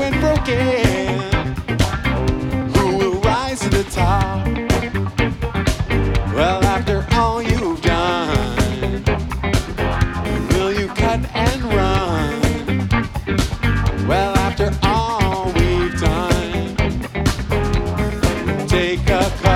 when broken, who will rise to the top? Well, after all you've done, will you cut and run? Well, after all we've done, take a cut.